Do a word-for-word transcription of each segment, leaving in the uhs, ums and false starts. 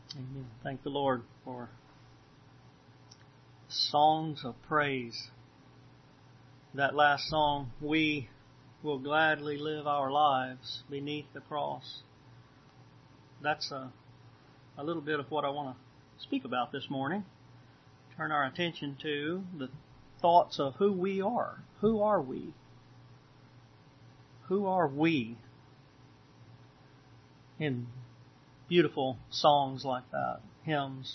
Amen. Thank the Lord for songs of praise. That last song, we will gladly live our lives beneath the cross. That's a, a little bit of what I want to speak about this morning. Turn our attention to the thoughts of who we are. Who are we? Who are we? In beautiful songs like that, hymns.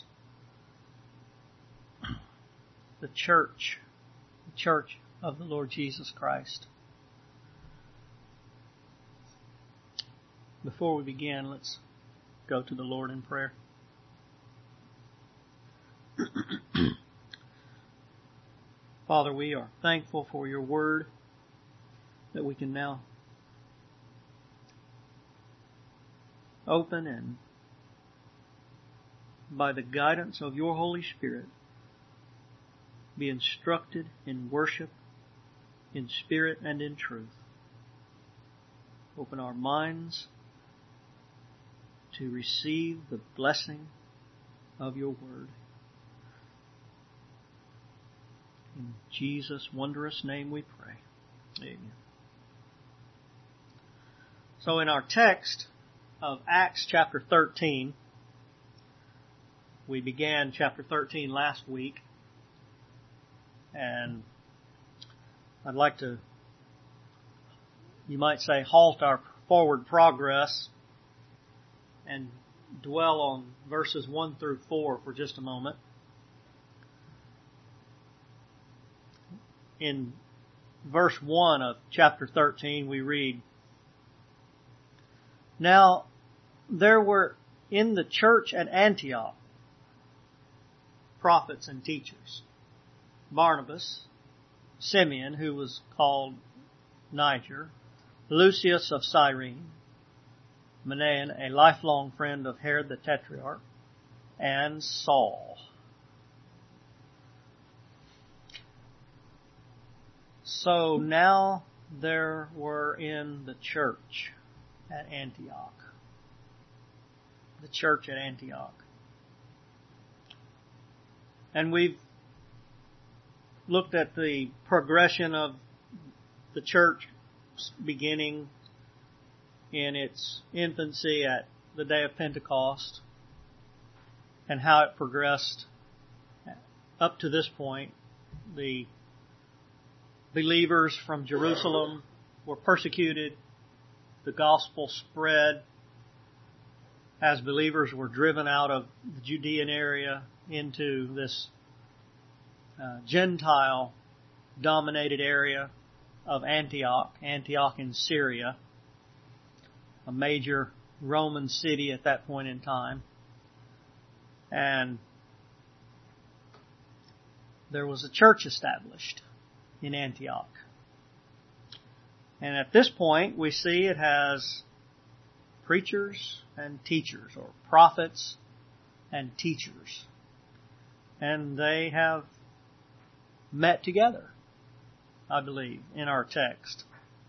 The church, the church of the Lord Jesus Christ. Before we begin, let's go to the Lord in prayer. Father, we are thankful for your word that we can now open and by the guidance of your Holy Spirit be instructed in worship, in spirit and in truth. Open our minds to receive the blessing of your word. In Jesus' wondrous name we pray. Amen. So in our text of Acts chapter thirteen, we began chapter thirteen last week, and I'd like to, you might say, halt our forward progress and dwell on verses one through four for just a moment. In verse one of chapter thirteen, we read, "Now there were in the church at Antioch prophets and teachers, Barnabas, Simeon, who was called Niger, Lucius of Cyrene, Manaen, a lifelong friend of Herod the Tetrarch, and Saul." So now there were in the church at Antioch. The church at Antioch. And we've looked at the progression of the church beginning in its infancy at the day of Pentecost and how it progressed up to this point. The believers from Jerusalem were persecuted. The gospel spread as believers were driven out of the Judean area into this uh, Gentile-dominated area of Antioch, Antioch in Syria, a major Roman city at that point in time. And there was a church established in Antioch. And at this point, we see it has preachers and teachers, or prophets and teachers. And they have met together, I believe, in our text.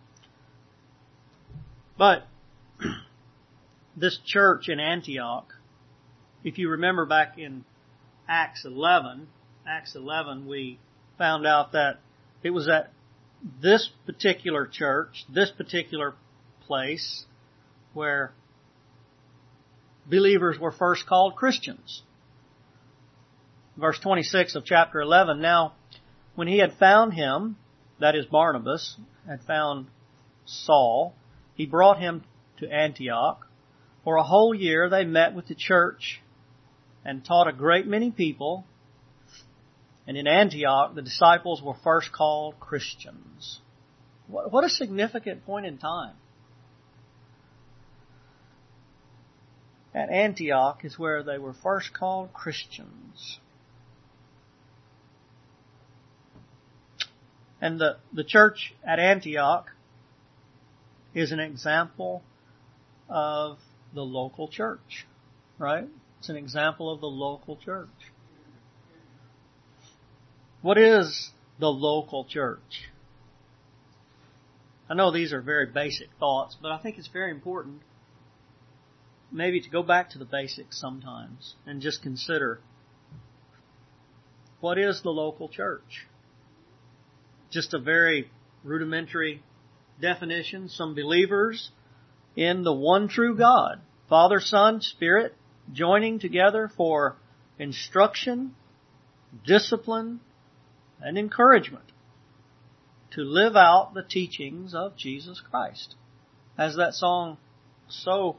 But this church in Antioch, if you remember back in Acts eleven, Acts eleven, we found out that it was at this particular church, this particular place, where believers were first called Christians. Verse twenty-six of chapter eleven, "Now, when he had found him," that is Barnabas, had found Saul, "he brought him to Antioch. For a whole year they met with the church and taught a great many people. And in Antioch, the disciples were first called Christians." What a significant point in time. At Antioch is where they were first called Christians. And the, the church at Antioch is an example of the local church, right? It's an example of the local church. What is the local church? I know these are very basic thoughts, but I think it's very important maybe to go back to the basics sometimes and just consider, what is the local church? Just a very rudimentary definition. Some believers in the one true God, Father, Son, Spirit, joining together for instruction, discipline, and encouragement to live out the teachings of Jesus Christ. As that song so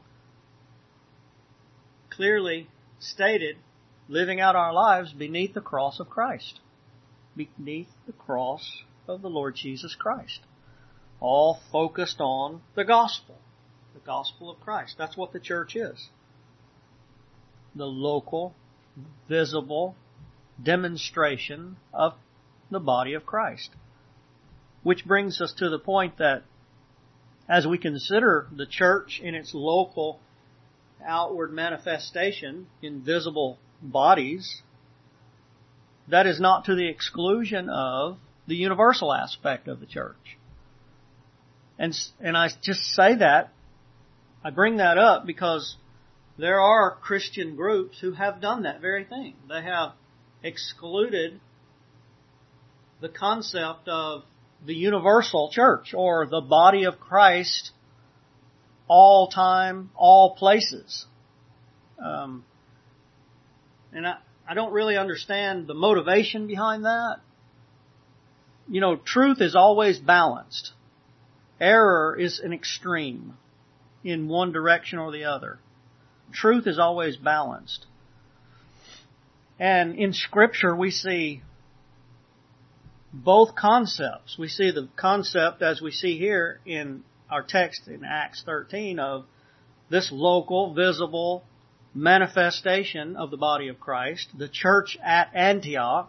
clearly stated, living out our lives beneath the cross of Christ. Beneath the cross of the Lord Jesus Christ. All focused on the gospel. The gospel of Christ. That's what the church is. The local, visible demonstration of the body of Christ. Which brings us to the point that as we consider the church in its local outward manifestation in visible bodies, that is not to the exclusion of the universal aspect of the church. And, and I just say that, I bring that up because there are Christian groups who have done that very thing. They have excluded the concept of the universal church or the body of Christ all time, all places. Um, and I, I don't really understand the motivation behind that. You know, truth is always balanced. Error is an extreme in one direction or the other. Truth is always balanced. And in Scripture we see both concepts. We see the concept, as we see here in our text in Acts thirteen, of this local, visible manifestation of the body of Christ, the church at Antioch.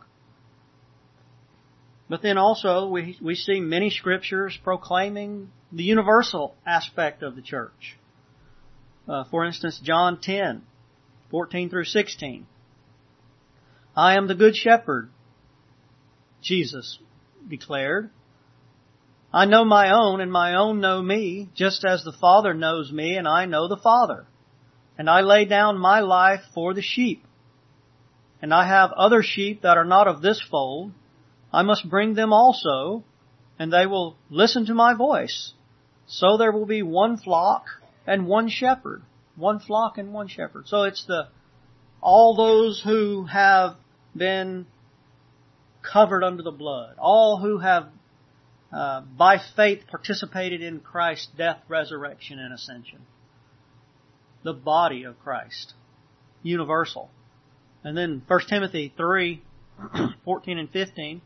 But then also we, we see many scriptures proclaiming the universal aspect of the church. Uh, for instance, John ten, fourteen through sixteen. I am the good shepherd, Jesus declared. I know my own, and my own know me, just as the Father knows me, and I know the Father. And I lay down my life for the sheep. And I have other sheep that are not of this fold. I must bring them also, and they will listen to my voice. So there will be one flock and one shepherd. One flock and one shepherd. So it's the all those who have been covered under the blood. All who have, uh, by faith, participated in Christ's death, resurrection, and ascension. The body of Christ. Universal. And then First Timothy three, fourteen and fifteen.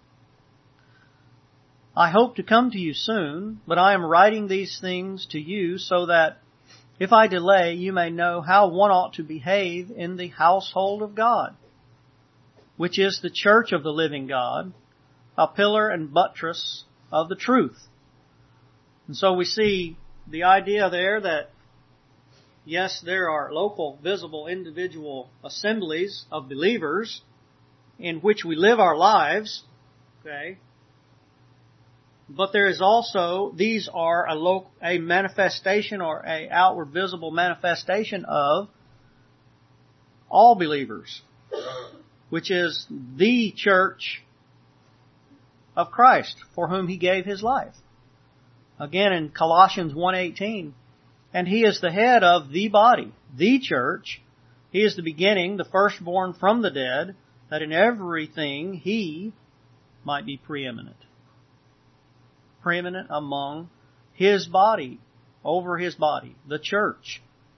I hope to come to you soon, but I am writing these things to you so that if I delay, you may know how one ought to behave in the household of God, which is the church of the living God, a pillar and buttress of the truth. And so we see the idea there that, yes, there are local, visible, individual assemblies of believers in which we live our lives, okay? But there is also, these are a, local, a manifestation or a outward visible manifestation of all believers, which is the church of Christ for whom He gave His life. Again in Colossians one eighteen, and He is the head of the body, the church. He is the beginning, the firstborn from the dead, that in everything He might be preeminent. Preeminent among His body, over His body, the church.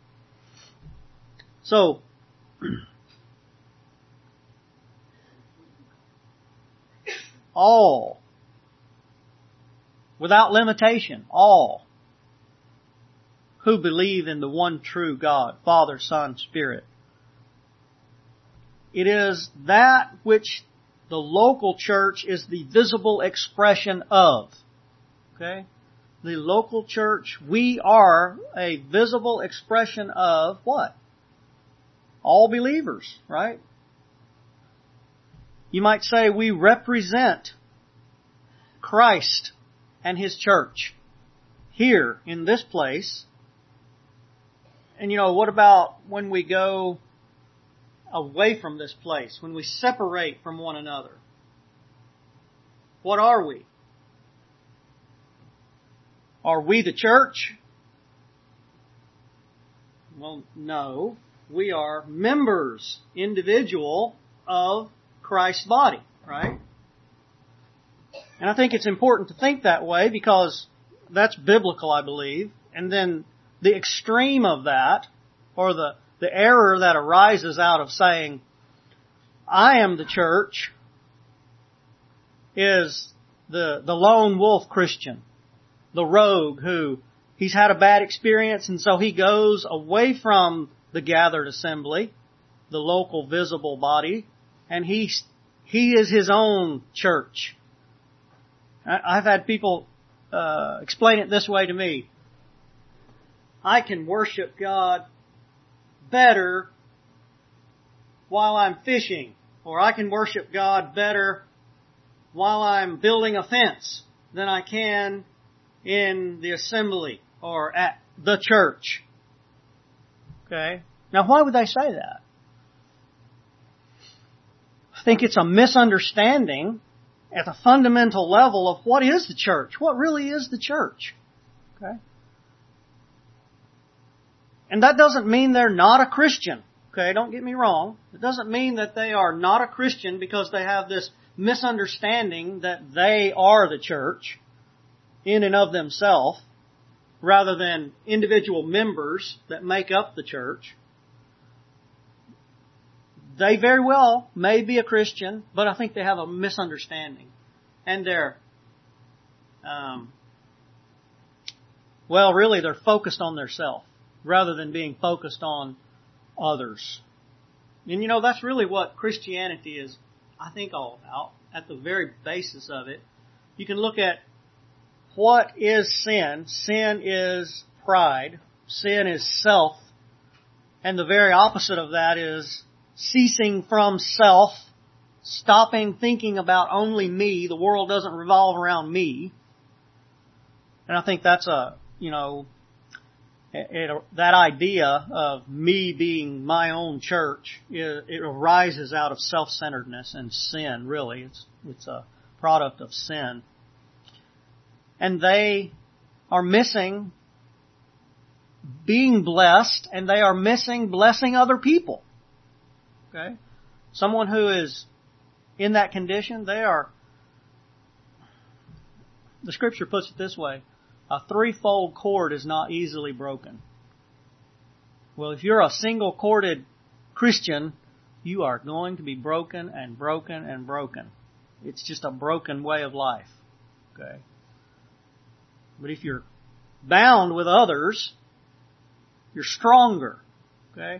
So, all, without limitation, all who believe in the one true God, Father, Son, Spirit. It is that which the local church is the visible expression of. Okay? The local church, we are a visible expression of what? All believers, right? You might say we represent Christ and His church here in this place. and you know, what about when we go away from this place, when we separate from one another? What are we? Are we the church? Well, no. We are members, individual, of Christ's body, right? And I think it's important to think that way because that's biblical, I believe. And then the extreme of that, or the, the error that arises out of saying, I am the church, is the, the lone wolf Christian, the rogue who he's had a bad experience and so he goes away from the gathered assembly, the local visible body, and he, he is his own church. I've had people uh, explain it this way to me. I can worship God better while I'm fishing, or I can worship God better while I'm building a fence than I can in the assembly or at the church. Okay? Now, why would they say that? I think it's a misunderstanding at the fundamental level of what is the church. What really is the church? Okay? And that doesn't mean they're not a Christian. Okay, don't get me wrong. It doesn't mean that they are not a Christian because they have this misunderstanding that they are the church in and of themselves, rather than individual members that make up the church. They very well may be a Christian, but I think they have a misunderstanding. And they're, um, well, really they're focused on theirself rather than being focused on others. And you know, that's really what Christianity is, I think, all about. At the very basis of it, you can look at what is sin. Sin is pride. Sin is self. And the very opposite of that is ceasing from self, stopping thinking about only me. The world doesn't revolve around me. And I think that's a, you know, it, it, that idea of me being my own church, it, it arises out of self-centeredness and sin, really. It's, it's a product of sin. And they are missing being blessed, and they are missing blessing other people. Okay? Someone who is in that condition, they are, the Scripture puts it this way, a threefold cord is not easily broken. Well, if you're a single-corded Christian, you are going to be broken and broken and broken. It's just a broken way of life. Okay? But if you're bound with others, you're stronger. Okay?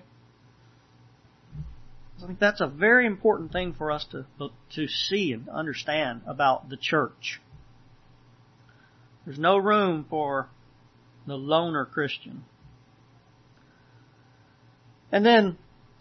I think that's a very important thing for us to to see and understand about the church. There's no room for the loner Christian. And then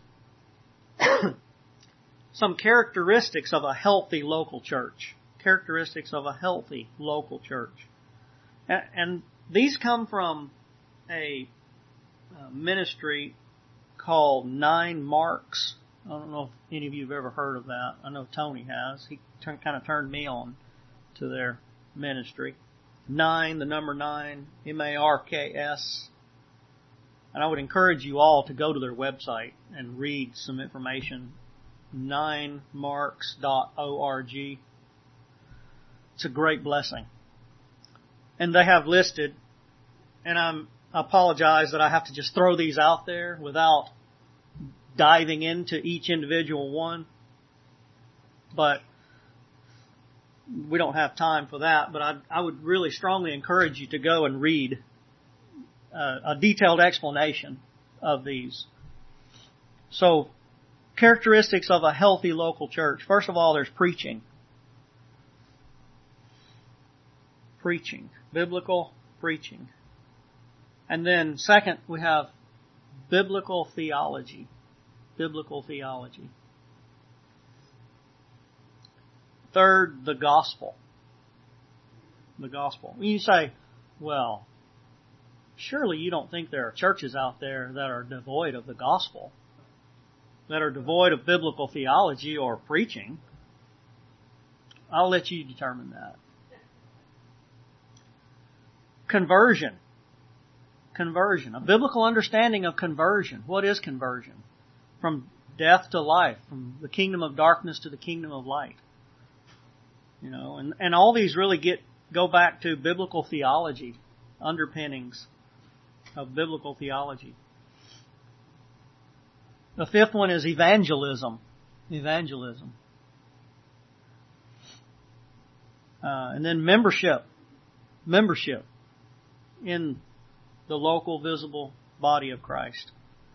some characteristics of a healthy local church. Characteristics of a healthy local church. And, and these come from a, a ministry called Nine Marks. I don't know if any of you have ever heard of that. I know Tony has. He turn, kind of turned me on to their ministry. Nine, the number nine, M A R K S. And I would encourage you all to go to their website and read some information. nine marks dot org. It's a great blessing. And they have listed, and I'm, I apologize that I have to just throw these out there without diving into each individual one. But we don't have time for that. But I, I would really strongly encourage you to go and read uh, a detailed explanation of these. So, characteristics of a healthy local church. First of all, there's preaching. Preaching. Biblical preaching. And then second, we have biblical theology. Biblical theology. Third, the gospel. The gospel. When you say, well, surely you don't think there are churches out there that are devoid of the gospel, that are devoid of biblical theology or preaching. I'll let you determine that. Conversion. Conversion. A biblical understanding of conversion. What is conversion? From death to life. From the kingdom of darkness to the kingdom of light. You know, and, and all these really get go back to biblical theology, underpinnings of biblical theology. The fifth one is evangelism. Evangelism. Uh, and then membership. Membership in the local visible body of Christ.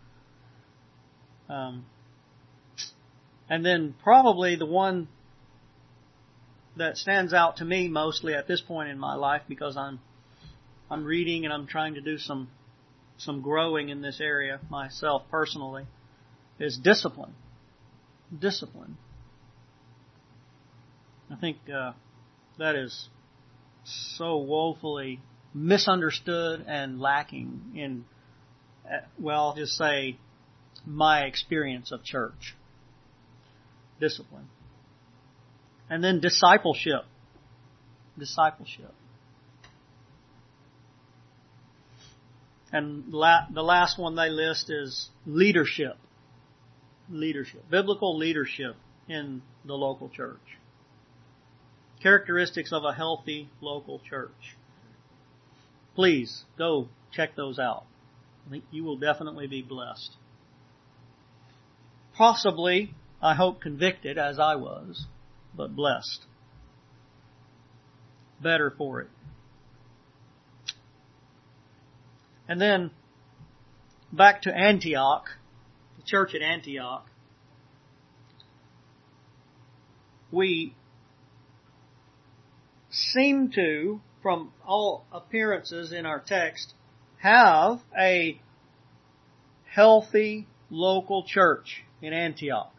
Um, and then probably the one that stands out to me mostly at this point in my life, because I'm I'm reading and I'm trying to do some some growing in this area myself personally, is discipline. Discipline. I think uh, that is so woefully misunderstood and lacking in, well, I'll just say, my experience of church. Discipline. And then discipleship. Discipleship. And la- the last one they list is leadership. Leadership. Biblical leadership in the local church. Characteristics of a healthy local church. Please go check those out. I think you will definitely be blessed. Possibly, I hope, convicted as I was, but blessed. Better for it. And then, back to Antioch, the church at Antioch. We seem to, from all appearances in our text, have a healthy local church in Antioch.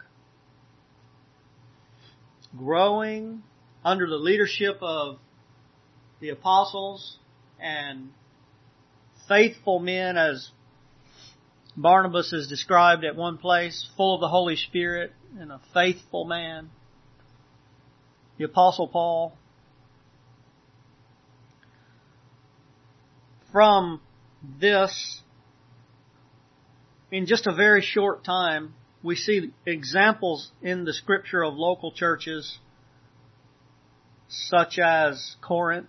Growing under the leadership of the apostles and faithful men, as Barnabas is described at one place, full of the Holy Spirit and a faithful man. The Apostle Paul. From this, in just a very short time, we see examples in the Scripture of local churches such as Corinth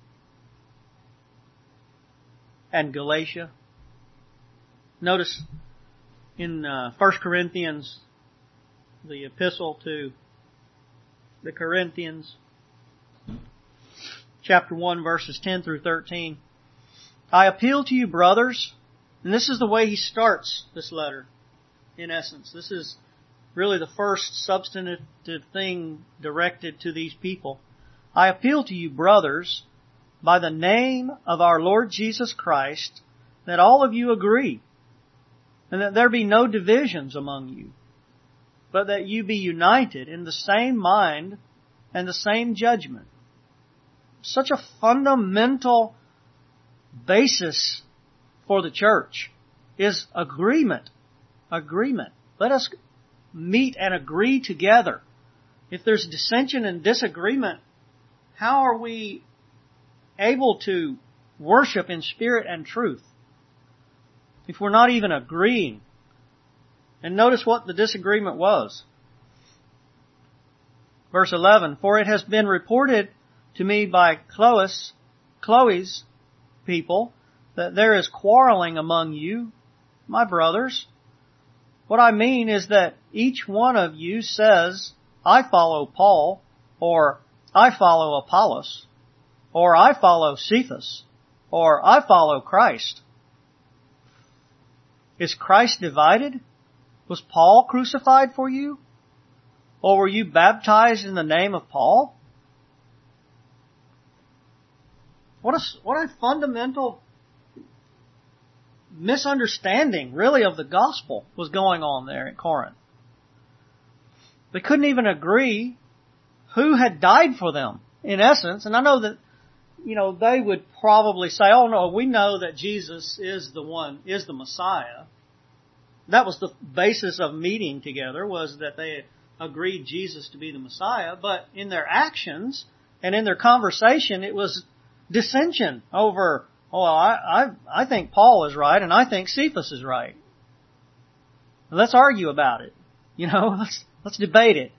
and Galatia. Notice in uh, First Corinthians, the epistle to the Corinthians, chapter one, verses ten through thirteen. I appeal to you, brothers, and this is the way he starts this letter, in essence. This is really the first substantive thing directed to these people. I appeal to you, brothers, by the name of our Lord Jesus Christ, that all of you agree, and that there be no divisions among you, but that you be united in the same mind and the same judgment. Such a fundamental basis for the church is agreement. Agreement. Let us meet and agree together. If there's dissension and disagreement, how are we able to worship in spirit and truth if we're not even agreeing? And notice what the disagreement was. Verse eleven, for it has been reported to me by Chloe's, Chloe's people that there is quarreling among you, my brothers. What I mean is that each one of you says, I follow Paul, or I follow Apollos, or I follow Cephas, or I follow Christ. Is Christ divided? Was Paul crucified for you? Or were you baptized in the name of Paul? What a, what a fundamental misunderstanding, really, of the gospel was going on there at Corinth. They couldn't even agree who had died for them, in essence. And I know that you know, they would probably say, oh no, we know that Jesus is the one, is the Messiah. That was the basis of meeting together, was that they agreed Jesus to be the Messiah. But in their actions and in their conversation, it was dissension over, oh, I, I, I think Paul is right and I think Cephas is right. Let's argue about it. You know, let's, let's debate it.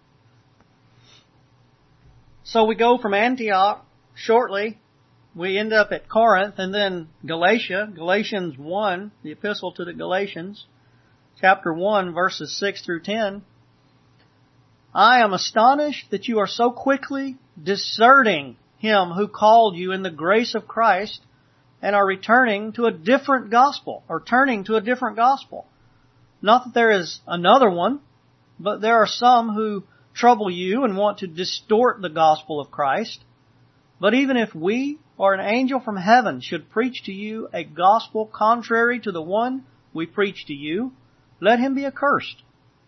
So we go from Antioch shortly. We end up at Corinth and then Galatia, Galatians one, the epistle to the Galatians, chapter one, verses six through ten. I am astonished that you are so quickly deserting Him who called you in the grace of Christ and are returning to a different gospel, or turning to a different gospel. Not that there is another one, but there are some who trouble you and want to distort the gospel of Christ. But even if we or an angel from heaven should preach to you a gospel contrary to the one we preach to you, let him be accursed.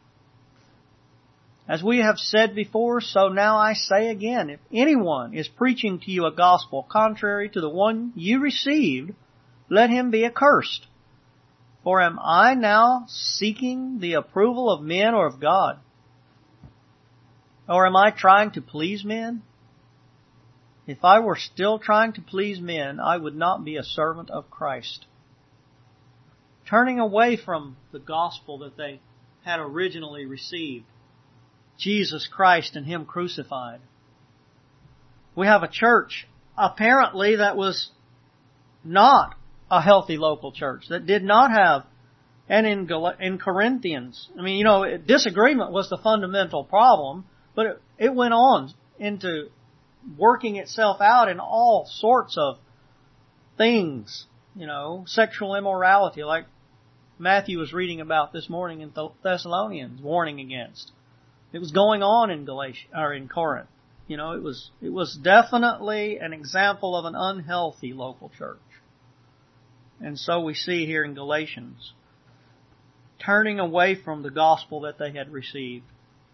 As we have said before, so now I say again, if anyone is preaching to you a gospel contrary to the one you received, let him be accursed. For am I now seeking the approval of men or of God? Or am I trying to please men? If I were still trying to please men, I would not be a servant of Christ. Turning away from the gospel that they had originally received, Jesus Christ and Him crucified. We have a church, apparently, that was not a healthy local church, that did not have, and in Gal- in Corinthians, I mean, you know, disagreement was the fundamental problem, but it, it went on into working itself out in all sorts of things, you know, sexual immorality, like Matthew was reading about this morning in Thessalonians, warning against. It was going on in Galatia, or in Corinth. You know, it was, it was definitely an example of an unhealthy local church. And so we see here in Galatians, turning away from the gospel that they had received.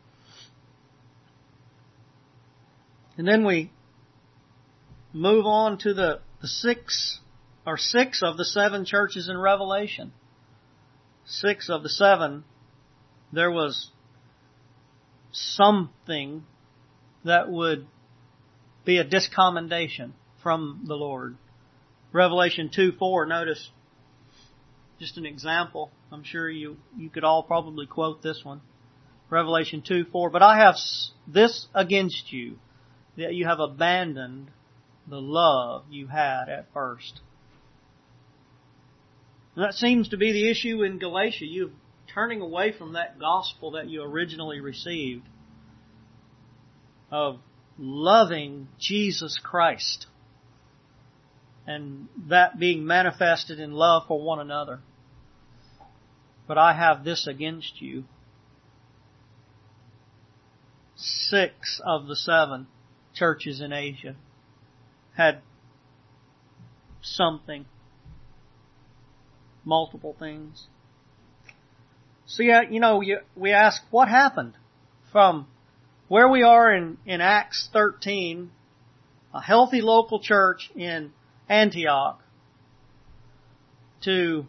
And then we move on to the, the six, or six of the seven churches in Revelation. Six of the seven, there was something that would be a discommendation from the Lord. Revelation two four, notice just an example. I'm sure you, you could all probably quote this one. Revelation two four, but I have this against you, that you have abandoned the love you had at first. And that seems to be the issue in Galatia. You're turning away from that gospel that you originally received of loving Jesus Christ, and that being manifested in love for one another. But I have this against you. Six of the seven churches in Asia had something, multiple things. So yeah, you know, we ask what happened from where we are in, in Acts thirteen, a healthy local church in Antioch, to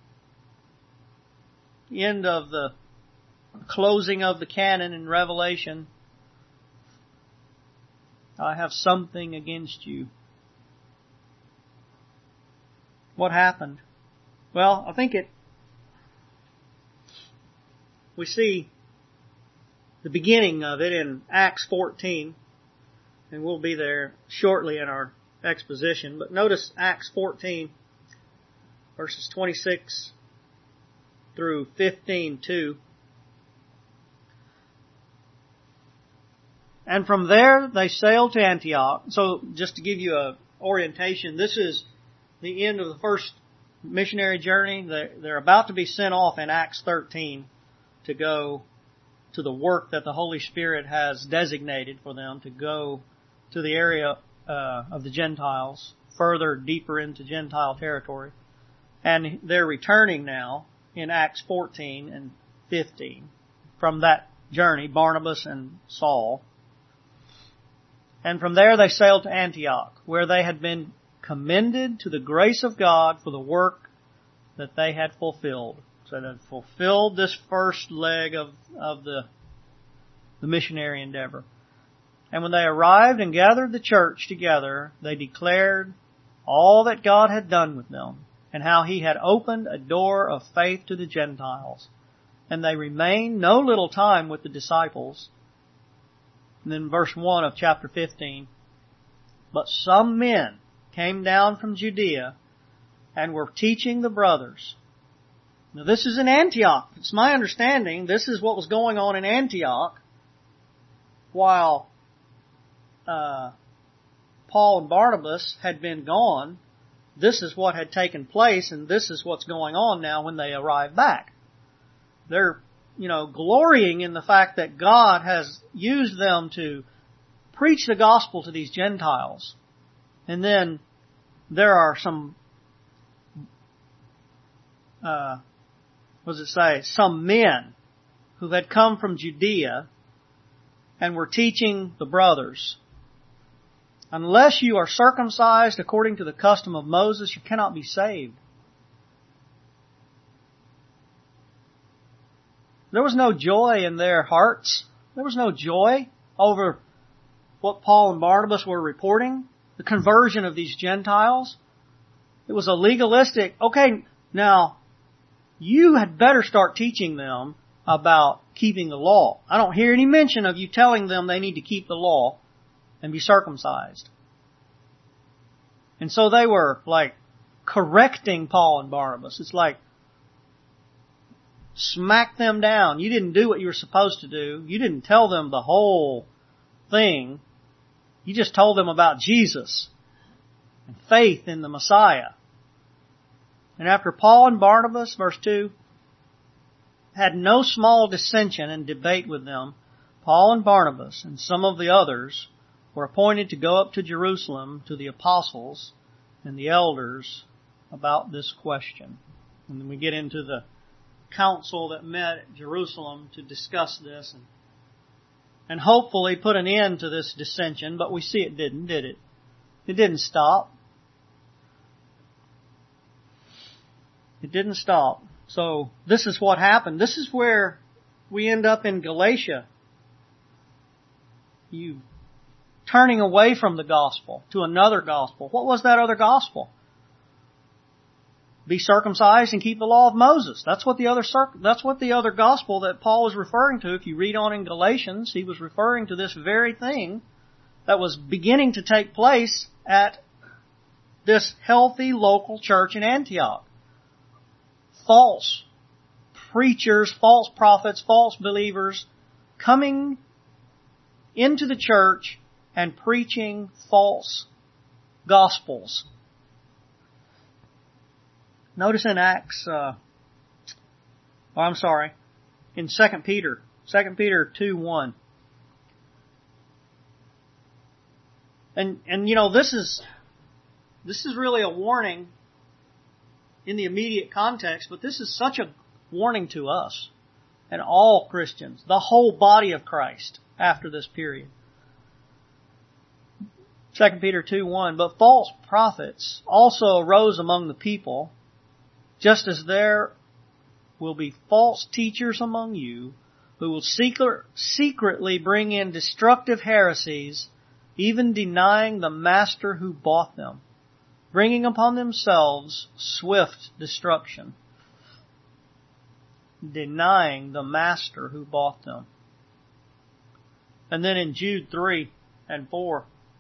the end of the closing of the canon in Revelation. I have something against you. What happened? Well, I think it, we see the beginning of it in Acts fourteen, and we'll be there shortly in our exposition. But notice Acts fourteen, verses twenty-six through fifteen two. And from there they sailed to Antioch. So just to give you a orientation, this is the end of the first missionary journey. They're about to be sent off in Acts thirteen to go to the work that the Holy Spirit has designated for them, to go to the area uh, of the Gentiles, further, deeper into Gentile territory. And they're returning now in Acts fourteen and fifteen from that journey, Barnabas and Saul. And from there they sailed to Antioch, where they had been commended to the grace of God for the work that they had fulfilled. So they had fulfilled this first leg of, of the, the missionary endeavor. And when they arrived and gathered the church together, they declared all that God had done with them, and how He had opened a door of faith to the Gentiles. And they remained no little time with the disciples. And then verse one of chapter fifteen. But some men came down from Judea and were teaching the brothers. Now this is in Antioch. It's my understanding this is what was going on in Antioch while uh, Paul and Barnabas had been gone. This is what had taken place, and this is what's going on now when they arrive back. They're, you know, glorying in the fact that God has used them to preach the gospel to these Gentiles. And then there are some, uh, what does it say? Some men who had come from Judea and were teaching the brothers. Unless you are circumcised according to the custom of Moses, you cannot be saved. There was no joy in their hearts. There was no joy over what Paul and Barnabas were reporting, the conversion of these Gentiles. It was a legalistic, okay, now, you had better start teaching them about keeping the law. I don't hear any mention of you telling them they need to keep the law and be circumcised. And so they were like correcting Paul and Barnabas. It's like, smack them down. You didn't do what you were supposed to do. You didn't tell them the whole thing. You just told them about Jesus and faith in the Messiah. And after Paul and Barnabas, verse two, had no small dissension and debate with them, Paul and Barnabas and some of the others were appointed to go up to Jerusalem to the apostles and the elders about this question. And then we get into the council that met at Jerusalem to discuss this and, and hopefully put an end to this dissension, but we see it didn't, did it? It didn't stop. It didn't stop. So this is what happened. This is where we end up in Galatia. You turning away from the gospel to another gospel. What was that other gospel? Be circumcised and keep the law of Moses. That's what the other that's what the other gospel that Paul was referring to. If you read on in Galatians, he was referring to this very thing that was beginning to take place at this healthy local church in Antioch. False preachers, false prophets, false believers coming into the church and preaching false gospels. Notice in Acts, uh, oh, I'm sorry, in Second Peter, Second Peter two one. And, and you know, this is, this is really a warning in the immediate context, but this is such a warning to us and all Christians, the whole body of Christ after this period. Second Peter two one, but false prophets also arose among the people, just as there will be false teachers among you who will secret, secretly bring in destructive heresies, even denying the master who bought them, bringing upon themselves swift destruction. Denying the master who bought them. And then in Jude three and four,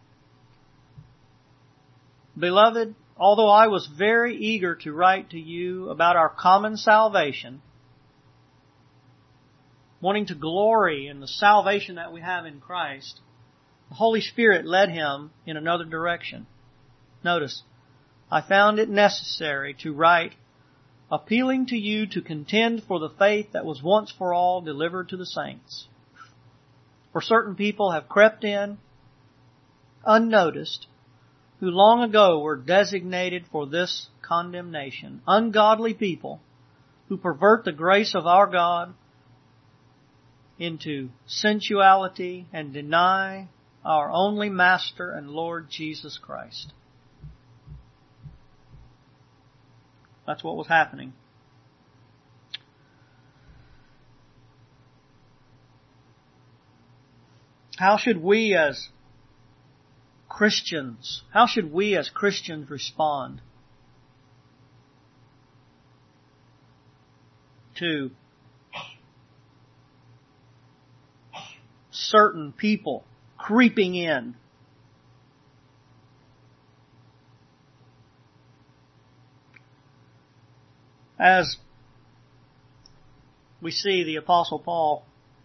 Beloved, although I was very eager to write to you about our common salvation, wanting to glory in the salvation that we have in Christ, the Holy Spirit led him in another direction. Notice, I found it necessary to write, appealing to you to contend for the faith that was once for all delivered to the saints. For certain people have crept in, unnoticed, who long ago were designated for this condemnation. Ungodly people who pervert the grace of our God into sensuality and deny our only Master and Lord Jesus Christ. That's what was happening. How should we as Christians, how should we as Christians respond to certain people creeping in? As we see the Apostle Paul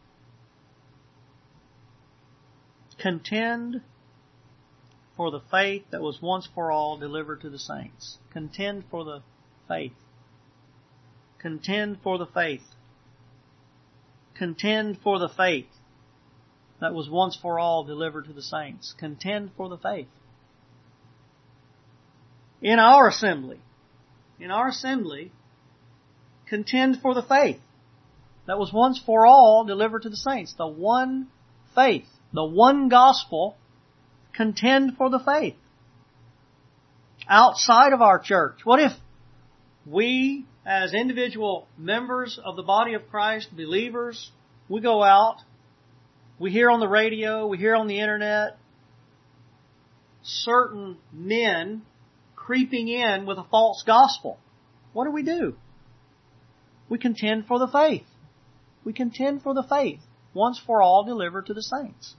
contend for the faith that was once for all delivered to the saints. Contend for the faith. Contend for the faith. Contend for the faith that was once for all delivered to the saints. Contend for the faith. In our assembly, in our assembly, contend for the faith that was once for all delivered to the saints. The one faith, the one gospel. Contend for the faith. Outside of our church, what if we, as individual members of the body of Christ, believers, we go out, we hear on the radio, we hear on the internet, certain men creeping in with a false gospel. What do we do? We contend for the faith. We contend for the faith, once for all delivered to the saints.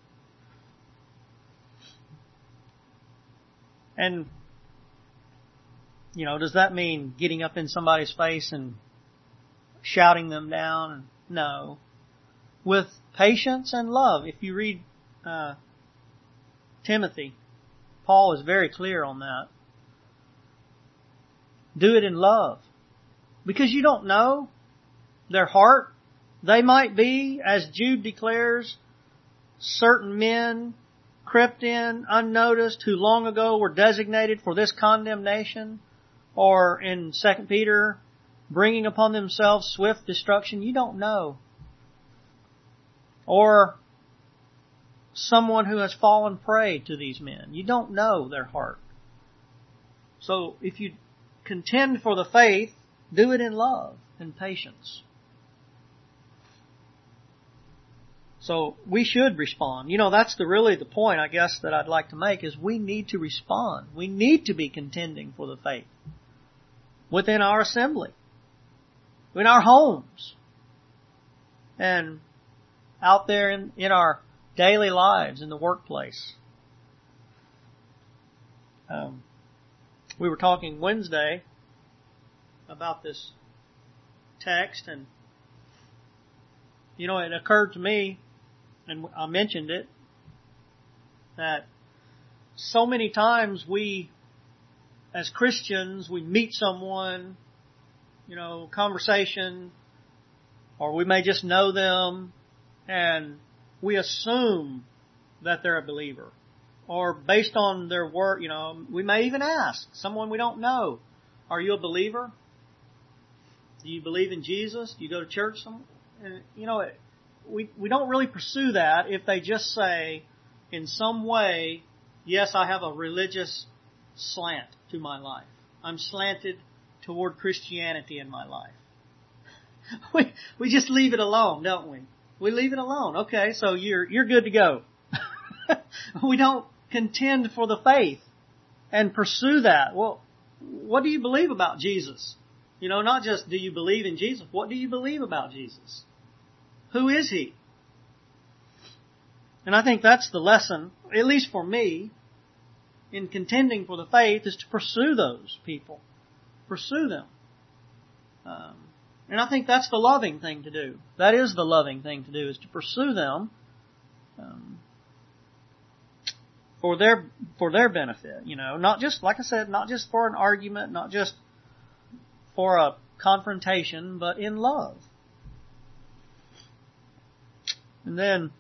And, you know, does that mean getting up in somebody's face and shouting them down? No. With patience and love. If you read uh, Timothy, Paul is very clear on that. Do it in love. Because you don't know their heart. They might be, as Jude declares, certain men crept in unnoticed who long ago were designated for this condemnation, or in Second Peter, bringing upon themselves swift destruction. You don't know. Or someone who has fallen prey to these men. You don't know their heart. So if you contend for the faith, do it in love and patience. So we should respond. You know, that's the really the point, I guess, that I'd like to make, is we need to respond. We need to be contending for the faith within our assembly, in our homes, and out there in, in our daily lives, in the workplace. Um, we were talking Wednesday about this text, and, you know, it occurred to me, and I mentioned it, that so many times we, as Christians, we meet someone, you know, conversation, or we may just know them, and we assume that they're a believer. Or based on their word, you know, we may even ask someone we don't know, are you a believer? Do you believe in Jesus? Do you go to church somewhere? And, you know, we we don't really pursue that if they just say, in some way, yes, I have a religious slant to my life. I'm slanted toward Christianity in my life. we we just leave it alone, don't we? We leave it alone. Okay, so you're you're good to go. We don't contend for the faith and pursue that. Well, what do you believe about Jesus? You know, not just do you believe in Jesus. What do you believe about Jesus? Who is He? And I think that's the lesson, at least for me, in contending for the faith, is to pursue those people. Pursue them. Um, and I think that's the loving thing to do. That is the loving thing to do, is to pursue them um, for their for their benefit. You know, not just, like I said, not just for an argument, not just for a confrontation, but in love. And then,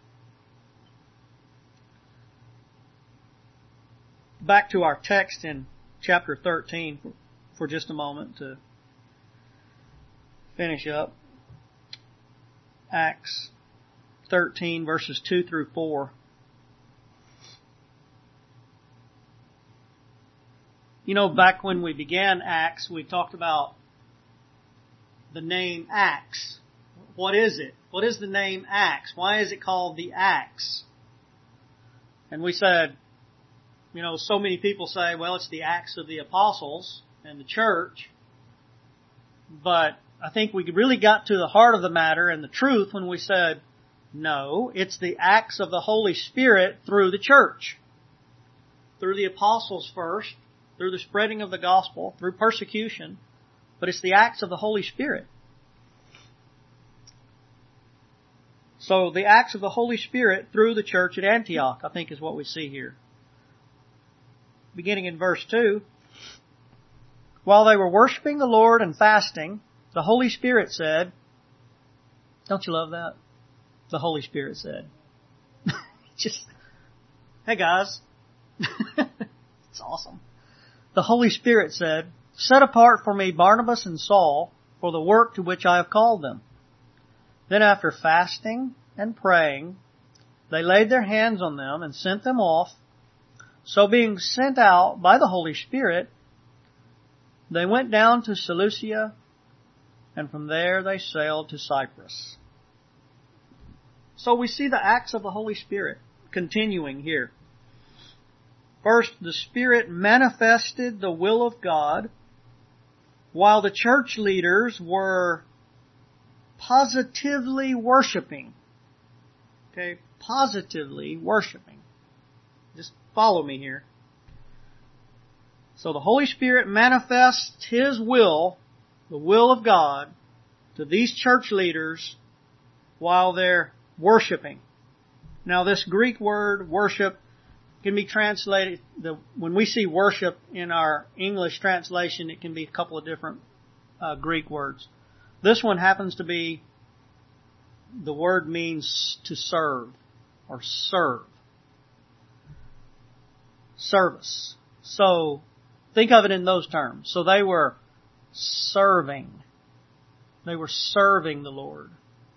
back to our text in chapter thirteen for, for just a moment to finish up. Acts thirteen verses two through four. You know, back when we began Acts, we talked about the name Acts. What is it? What is the name Acts? Why is it called the Acts? And we said, you know, so many people say, well, it's the Acts of the Apostles and the church. But I think we really got to the heart of the matter and the truth when we said, no, it's the acts of the Holy Spirit through the church. Through the apostles first, through the spreading of the gospel, through persecution. But it's the acts of the Holy Spirit. So the acts of the Holy Spirit through the church at Antioch, I think, is what we see here. Beginning in verse two. While they were worshiping the Lord and fasting, the Holy Spirit said, don't you love that? The Holy Spirit said. Just, hey guys. It's awesome. The Holy Spirit said, set apart for me Barnabas and Saul for the work to which I have called them. Then after fasting and praying, they laid their hands on them and sent them off. So being sent out by the Holy Spirit, they went down to Seleucia, and from there they sailed to Cyprus. So we see the acts of the Holy Spirit continuing here. First, the Spirit manifested the will of God while the church leaders were positively worshiping. Okay, positively worshiping. Just follow me here. So the Holy Spirit manifests His will, the will of God, to these church leaders while they're worshiping. Now this Greek word, worship, can be translated, the, when we see worship in our English translation, it can be a couple of different uh, Greek words. This one happens to be, the word means to serve, or serve. Service. So, think of it in those terms. So they were serving. They were serving the Lord.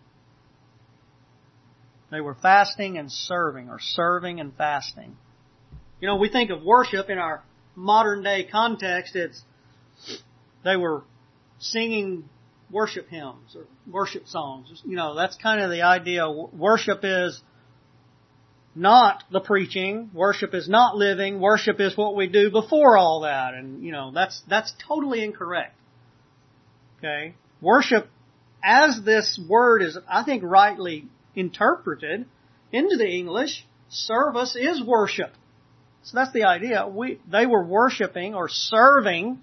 They were fasting and serving, or serving and fasting. You know, we think of worship in our modern day context, it's, they were singing worship hymns or worship songs. You know, that's kind of the idea. Worship is not the preaching. Worship is not living. Worship is what we do before all that. And, you know, that's, that's totally incorrect. Okay? Worship, as this word is, I think, rightly interpreted into the English, service is worship. So that's the idea. We, they were worshiping or serving.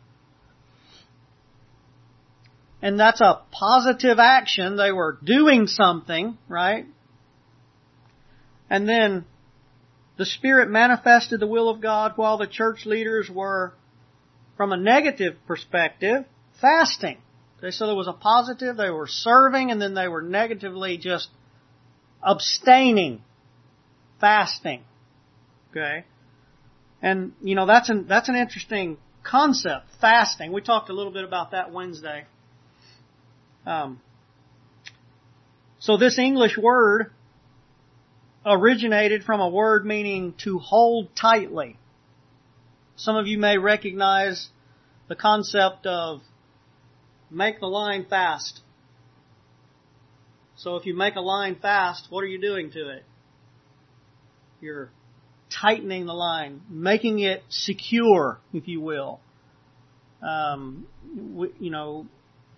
And that's a positive action. They were doing something, right? And then the Spirit manifested the will of God while the church leaders were, from a negative perspective, fasting. Okay, so there was a positive, they were serving, and then they were negatively just abstaining, fasting. Okay? And, you know, that's an, that's an interesting concept, fasting. We talked a little bit about that Wednesday. Um, so this English word originated from a word meaning to hold tightly. Some of you may recognize the concept of make the line fast. So if you make a line fast, what are you doing to it? You're tightening the line, making it secure, if you will. Um, we, you know,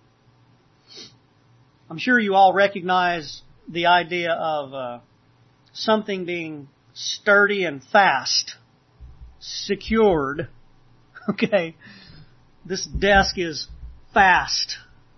I'm sure you all recognize the idea of uh, something being sturdy and fast, secured. Okay, this desk is fast.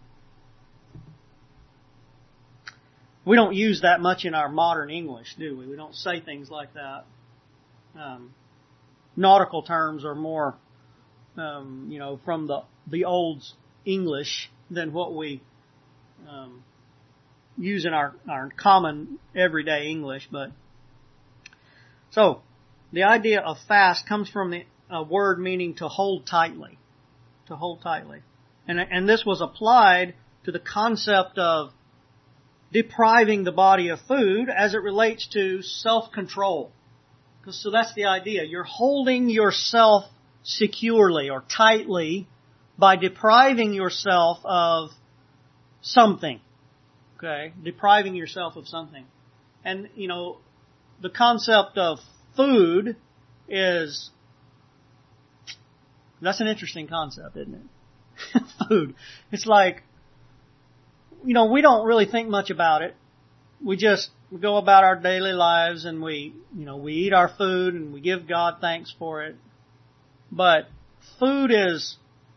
We don't use that much in our modern English, do we? We don't say things like that. Um, nautical terms are more, um, you know, from the the old English than what we um, use in our our common everyday English. But so the idea of fast comes from the, a word meaning to hold tightly, to hold tightly, and and this was applied to the concept of depriving the body of food as it relates to self-control. So that's the idea. You're holding yourself securely or tightly by depriving yourself of something. Okay? Depriving yourself of something. And, you know, the concept of food is, that's an interesting concept, isn't it? Food. It's like, you know, we don't really think much about it. We just we go about our daily lives and we, you know, we eat our food and we give God thanks for it. But food is,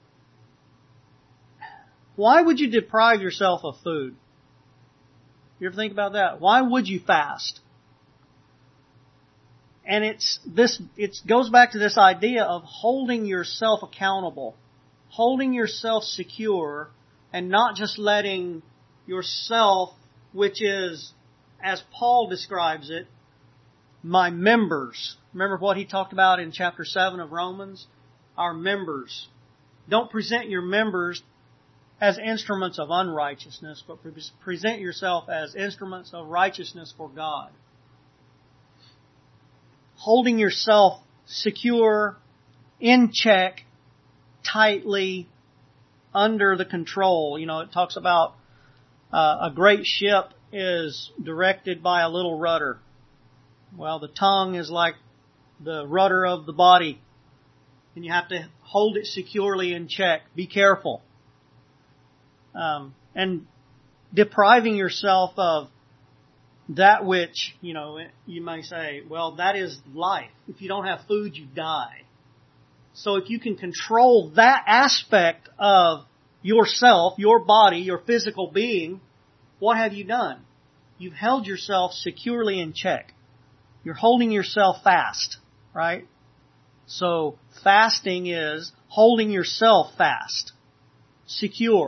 why would you deprive yourself of food? You ever think about that? Why would you fast? And it's this, it goes back to this idea of holding yourself accountable, holding yourself secure, and not just letting yourself, which is, as Paul describes it, my members. Remember what he talked about in chapter seven of Romans? Our members. Don't present your members as instruments of unrighteousness, but present yourself as instruments of righteousness for God. Holding yourself secure, in check, tightly, under the control. You know, it talks about uh, a great ship is directed by a little rudder. Well, the tongue is like the rudder of the body, and you have to hold it securely in check. Be careful. Um, and depriving yourself of that which, you know, you may say, well, that is life. If you don't have food, you die. So if you can control that aspect of yourself, your body, your physical being, what have you done? You've held yourself securely in check. You're holding yourself fast, right? So fasting is holding yourself fast, secure.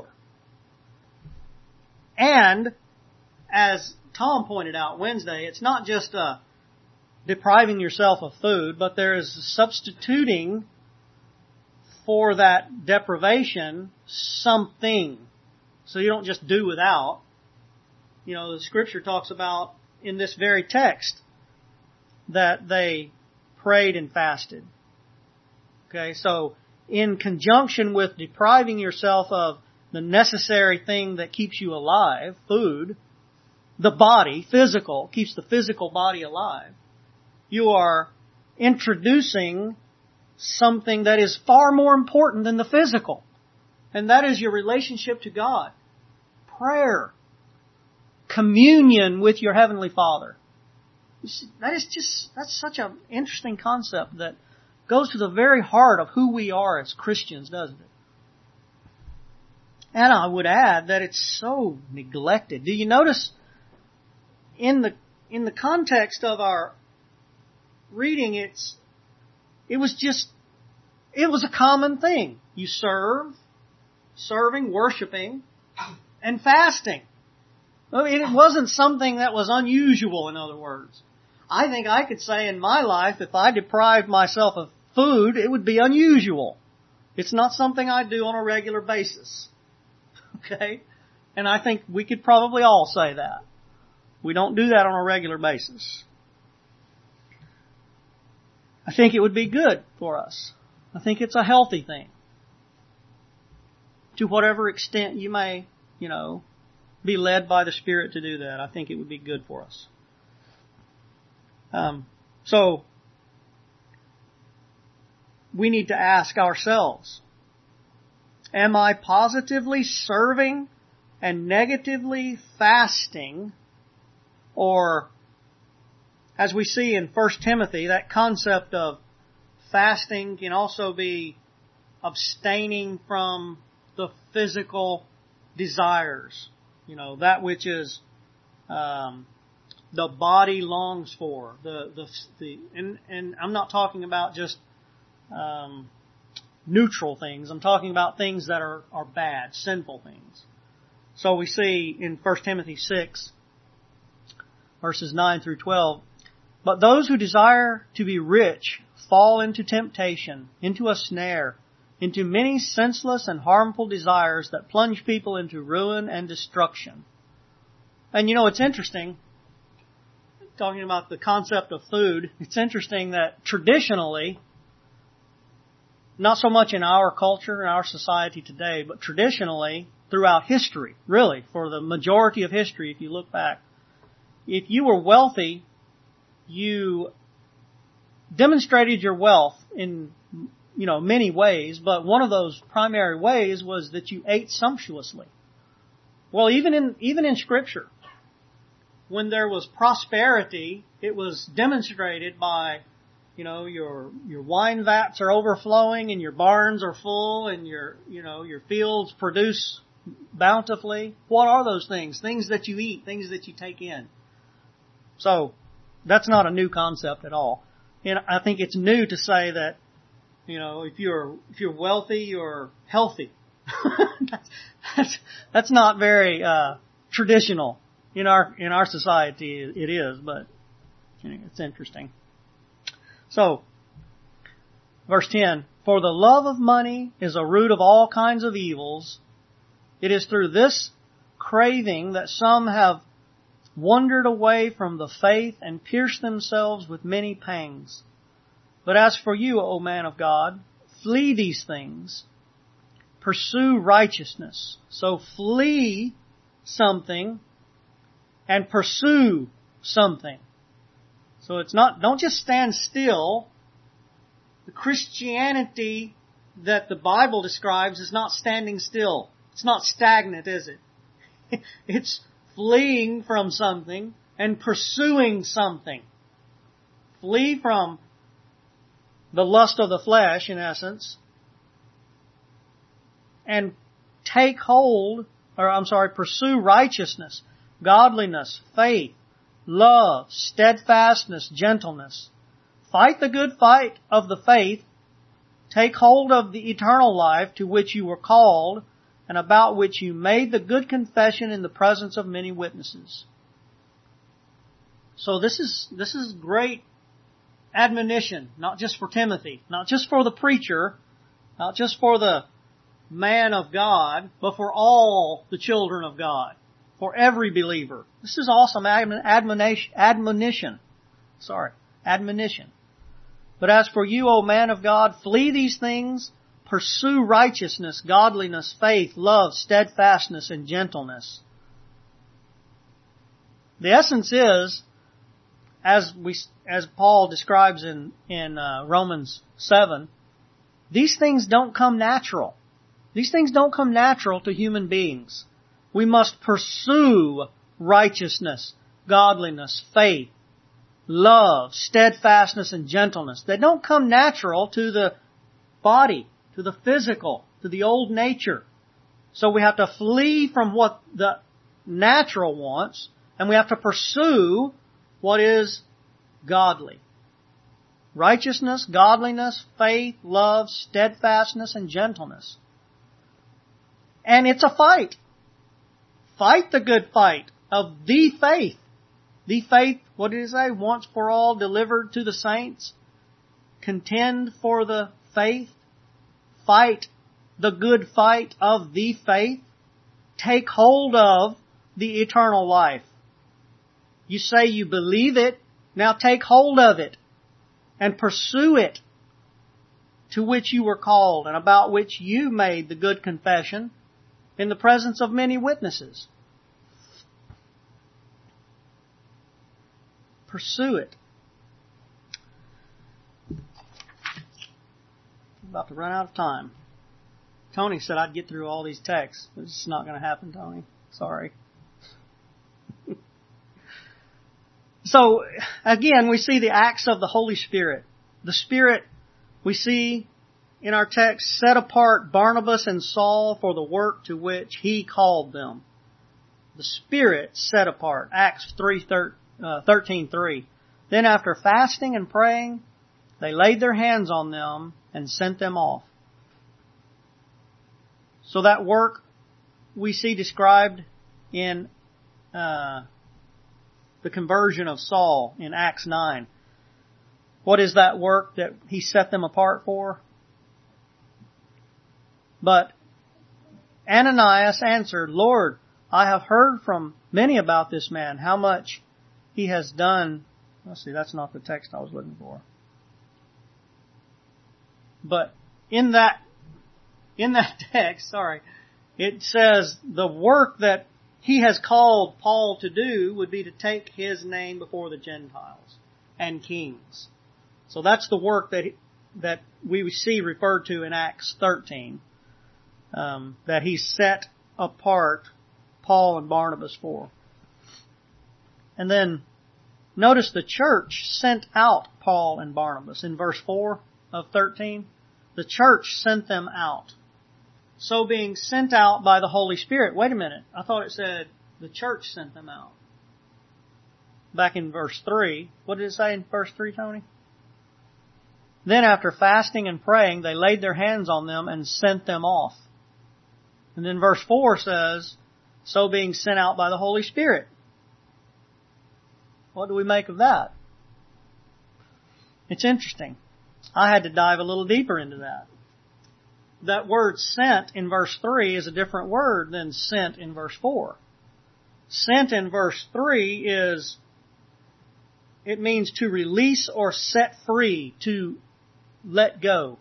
And as Tom pointed out Wednesday, it's not just uh, depriving yourself of food, but there is substituting for that deprivation something. So you don't just do without. You know, the Scripture talks about in this very text that they prayed and fasted. Okay, so in conjunction with depriving yourself of the necessary thing that keeps you alive, food, the body, physical, keeps the physical body alive, you are introducing something that is far more important than the physical. And that is your relationship to God. Prayer. Communion with your Heavenly Father. That is just, that's such an interesting concept that goes to the very heart of who we are as Christians, doesn't it? And I would add that it's so neglected. Do you notice in the in the context of our reading, it's it was just it was a common thing. You serve, serving, worshiping, and fasting. I mean, it wasn't something that was unusual, in other words. I think I could say in my life, if I deprived myself of food, it would be unusual. It's not something I do on a regular basis. Okay? And I think we could probably all say that. We don't do that on a regular basis. I think it would be good for us. I think it's a healthy thing. To whatever extent you may, you know, be led by the Spirit to do that, I think it would be good for us. Um, so, we need to ask ourselves, am I positively serving and negatively fasting? Or, as we see in First Timothy, that concept of fasting can also be abstaining from the physical desires. You know, that which is um, the body longs for. The the the and and I'm not talking about just um, neutral things. I'm talking about things that are are bad, sinful things. So we see in First Timothy six, verses nine through twelve, but those who desire to be rich fall into temptation, into a snare, into many senseless and harmful desires that plunge people into ruin and destruction. And you know, it's interesting, talking about the concept of food, it's interesting that traditionally, not so much in our culture, in our society today, but traditionally throughout history, really, for the majority of history, if you look back. If you were wealthy, you demonstrated your wealth in, you know, many ways, but one of those primary ways was that you ate sumptuously. Well, even in, even in Scripture, when there was prosperity, it was demonstrated by, you know, your, your wine vats are overflowing and your barns are full and your, you know, your fields produce bountifully. What are those things? Things that you eat, things that you take in. So, that's not a new concept at all. And I think it's new to say that, you know, if you're, if you're wealthy, you're healthy. that's, that's, that's not very, uh, traditional. In our, in our society it is, but you know, it's interesting. So, verse ten, for the love of money is a root of all kinds of evils. It is through this craving that some have wandered away from the faith and pierced themselves with many pangs. But as for you, O man of God, flee these things. Pursue righteousness. So flee something and pursue something. So it's not, don't just stand still. The Christianity that the Bible describes is not standing still. It's not stagnant, is it? It's fleeing from something and pursuing something. Flee from the lust of the flesh, in essence, and take hold, or I'm sorry, pursue righteousness, godliness, faith, love, steadfastness, gentleness. Fight the good fight of the faith. Take hold of the eternal life to which you were called and about which you made the good confession in the presence of many witnesses. So this is, this is great admonition, not just for Timothy, not just for the preacher, not just for the man of God, but for all the children of God, for every believer. This is awesome admonition, admonition. Sorry, admonition. But as for you, O man of God, flee these things. Pursue righteousness, godliness, faith, love, steadfastness, and gentleness. The essence is, as we, as Paul describes in in uh, Romans seven, these things don't come natural. These things don't come natural to human beings. We must pursue righteousness, godliness, faith, love, steadfastness, and gentleness. They don't come natural to the body, to the physical, to the old nature. So we have to flee from what the natural wants, and we have to pursue what is godly. Righteousness, godliness, faith, love, steadfastness, and gentleness. And it's a fight. Fight the good fight of the faith. The faith, what did it say? Once for all delivered to the saints. Contend for the faith. Fight the good fight of the faith. Take hold of the eternal life. You say you believe it. Now take hold of it and pursue it, to which you were called and about which you made the good confession in the presence of many witnesses. Pursue it. I'm about to run out of time. Tony said I'd get through all these texts. It's not going to happen, Tony. Sorry. So, again, we see the acts of the Holy Spirit. The Spirit, we see in our text, set apart Barnabas and Saul for the work to which He called them. The Spirit set apart. Acts three thirteen three. Then after fasting and praying, they laid their hands on them and sent them off. So that work we see described in uh, the conversion of Saul in Acts nine. What is that work that He set them apart for? But Ananias answered, Lord, I have heard from many about this man, how much he has done. Let's see, that's not the text I was looking for. But in that, in that text, sorry, it says the work that he has called Paul to do would be to take his name before the Gentiles and kings. So that's the work that, that we see referred to in Acts thirteen, um, that he set apart Paul and Barnabas for. And then notice the church sent out Paul and Barnabas in verse four of thirteen. The church sent them out. So being sent out by the Holy Spirit. Wait a minute. I thought it said the church sent them out. Back in verse three. What did it say in verse three, Tony? Then after fasting and praying, they laid their hands on them and sent them off. And then verse four says, so being sent out by the Holy Spirit. What do we make of that? It's interesting. I had to dive a little deeper into that. That word sent in verse three is a different word than sent in verse four. Sent in verse three is, it means to release or set free, to let go.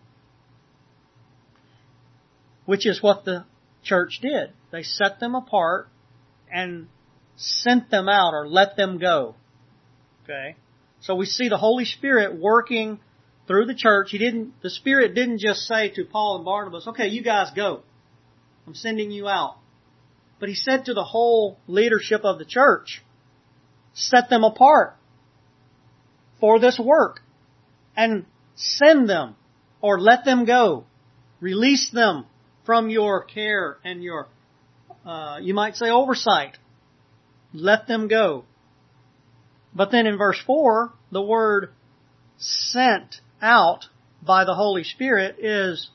Which is what the church did. They set them apart and sent them out or let them go. Okay? So we see the Holy Spirit working through the church. He didn't, the Spirit didn't just say to Paul and Barnabas, okay, you guys go. I'm sending you out. But he said to the whole leadership of the church, set them apart for this work and send them or let them go. Release them from your care and your, uh, you might say oversight. Let them go. But then in verse four, the word sent out by the Holy Spirit is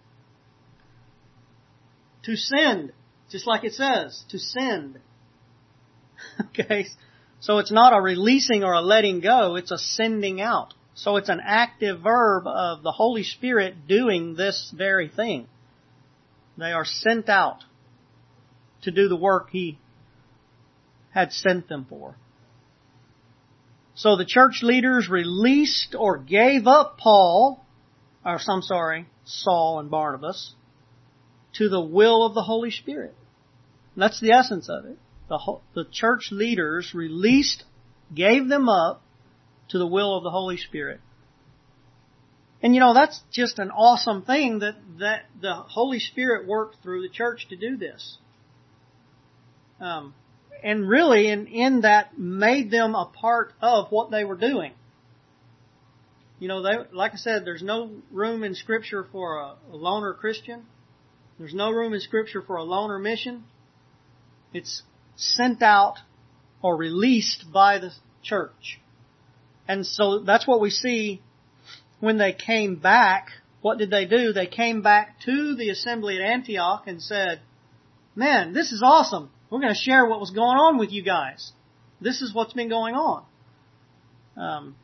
to send, just like it says, to send. Okay, so it's not a releasing or a letting go, it's a sending out. So it's an active verb of the Holy Spirit doing this very thing. They are sent out to do the work He had sent them for. So the church leaders released or gave up Paul, or I'm sorry, Saul and Barnabas, to the will of the Holy Spirit. And that's the essence of it. The, the church leaders released, gave them up to the will of the Holy Spirit. And you know, that's just an awesome thing that, that the Holy Spirit worked through the church to do this. Um, and really, in, in that, made them a part of what they were doing. You know, they, like I said, there's no room in Scripture for a, a loner Christian. There's no room in Scripture for a loner mission. It's sent out or released by the church. And so that's what we see when they came back. What did they do? They came back to the assembly at Antioch and said, man, this is awesome. We're going to share what was going on with you guys. This is what's been going on. Um,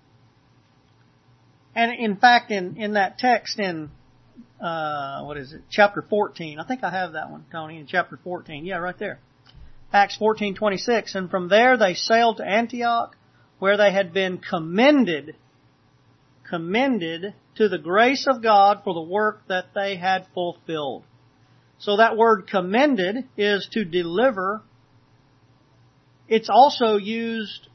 and in fact, in, in that text in, uh, what is it? Chapter fourteen. I think I have that one, Tony, in chapter fourteen. Yeah, right there. Acts fourteen twenty-six. And from there they sailed to Antioch, where they had been commended, commended to the grace of God for the work that they had fulfilled. So that word commended is to deliver. It's also used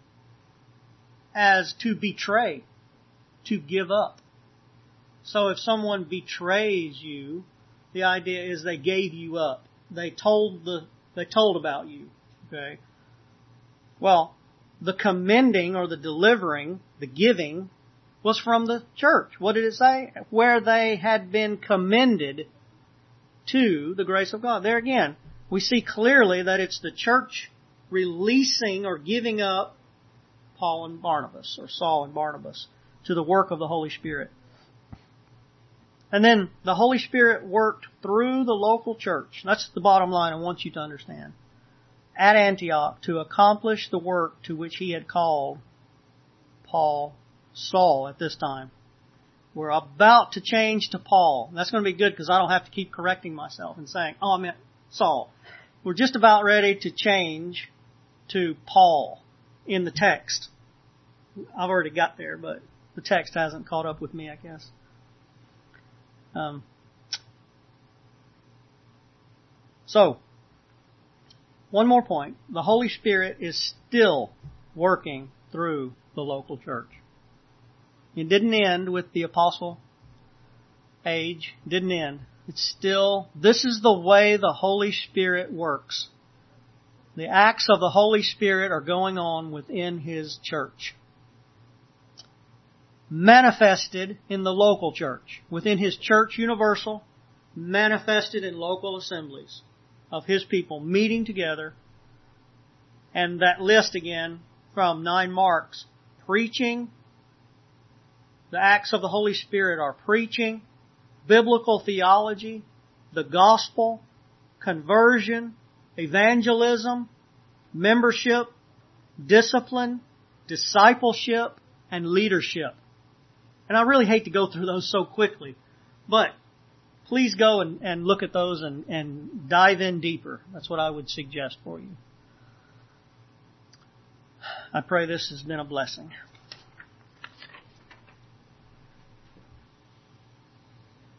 as to betray, to give up. So if someone betrays you, the idea is they gave you up. They told the, they told about you. Okay. Well, the commending or the delivering, the giving, was from the church. What did it say? Where they had been commended to the grace of God. There again, we see clearly that it's the church releasing or giving up Paul and Barnabas, or Saul and Barnabas, to the work of the Holy Spirit. And then the Holy Spirit worked through the local church. That's the bottom line I want you to understand. At Antioch, to accomplish the work to which He had called Paul, Saul at this time. We're about to change to Paul. That's going to be good because I don't have to keep correcting myself and saying, oh, I meant Saul. We're just about ready to change to Paul in the text. I've already got there, but the text hasn't caught up with me, I guess. Um, so, one more point. The Holy Spirit is still working through the local church. It didn't end with the apostle age. It didn't end. It's still, this is the way the Holy Spirit works. The acts of the Holy Spirit are going on within His church. Manifested in the local church. Within His church universal. Manifested in local assemblies of His people meeting together. And that list again from nine marks. Preaching. The acts of the Holy Spirit are preaching, biblical theology, the gospel, conversion, evangelism, membership, discipline, discipleship, and leadership. And I really hate to go through those so quickly, but please go and, and look at those and, and dive in deeper. That's what I would suggest for you. I pray this has been a blessing.